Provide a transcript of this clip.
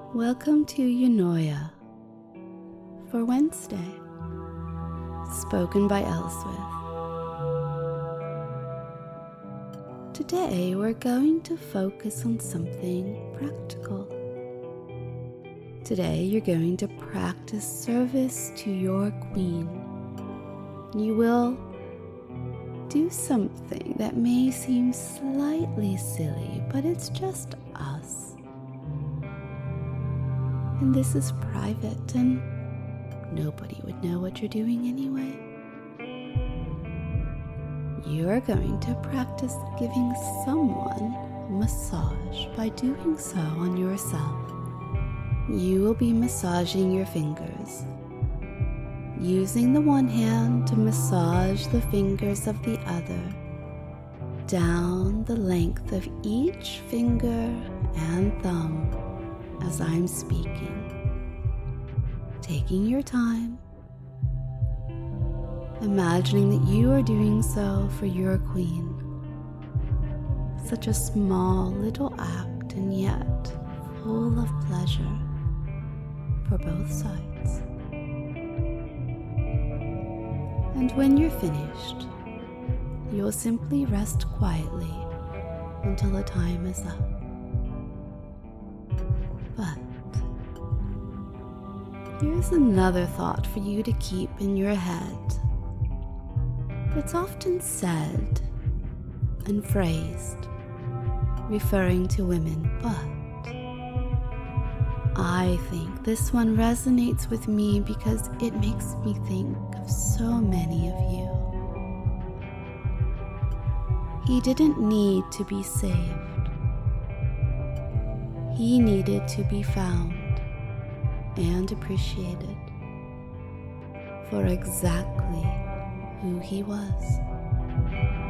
Welcome to Eunoia for Wednesday, spoken by Elswith. Today we're going to focus on something practical. Today you're going to practice service to your queen. You will do something that may seem slightly silly, but it's just us. And this is private, and nobody would know what you're doing anyway. You're going to practice giving someone a massage by doing so on yourself. You will be massaging your fingers, using the one hand to massage the fingers of the other, down the length of each finger and thumb as I'm speaking. Taking your time, imagining that you are doing so for your queen. Such a small little act, and yet full of pleasure for both sides. And when you're finished, you'll simply rest quietly until the time is up. But here's another thought for you to keep in your head. It's often said and phrased referring to women, but I think this one resonates with me because it makes me think of so many of you. He didn't need to be saved. He needed to be found and appreciated for exactly who he was.